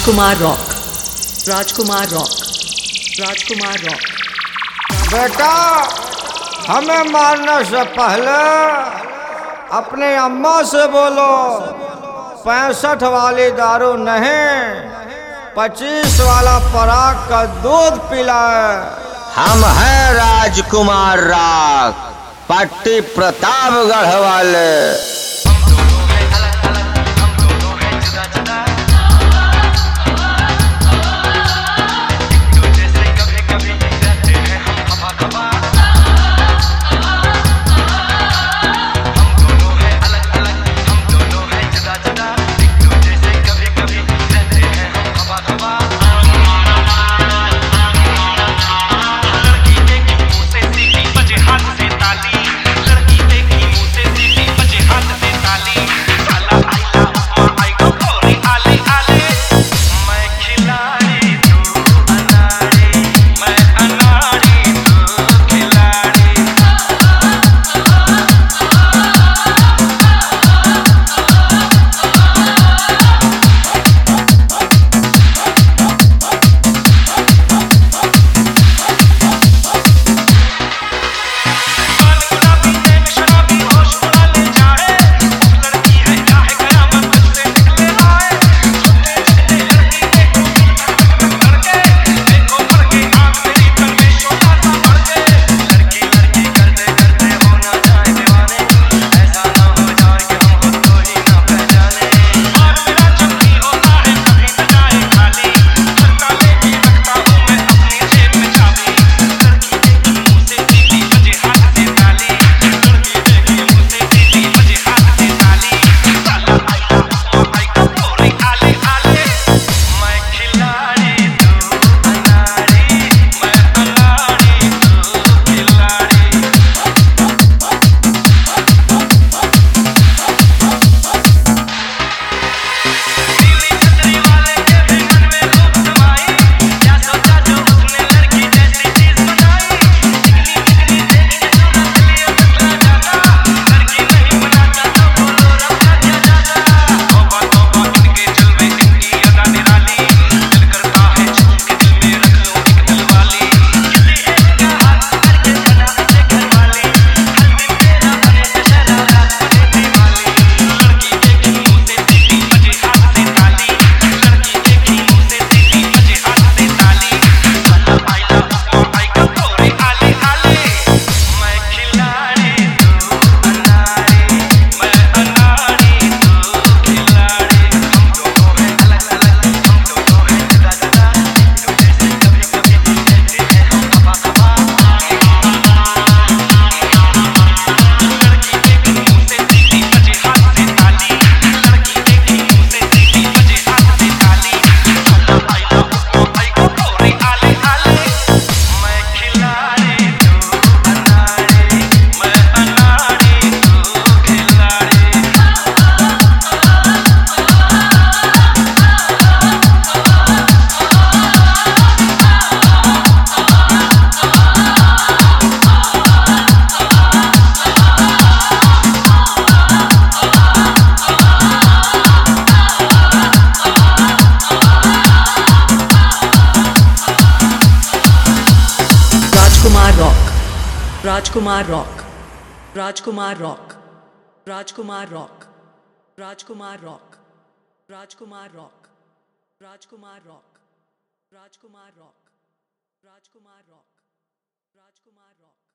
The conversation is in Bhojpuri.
राजकुमार Rock, Rajkumar Rock, Rajkumar Rock. बेटा, हमें मारने से पहले अपने अम्मा से बोलो 65 वाली दारू नहीं, 25 वाला पराग का दूध पिलाए। हम हैं राजकुमार रॉक, पट्टी प्रतापगढ़ वाले। Rajkumar Rock, Rajkumar Rock, Rajkumar Rock, Rajkumar Rock, Rajkumar Rock, Rajkumar Rock, Rajkumar Rock, Rajkumar Rock, Rajkumar rock.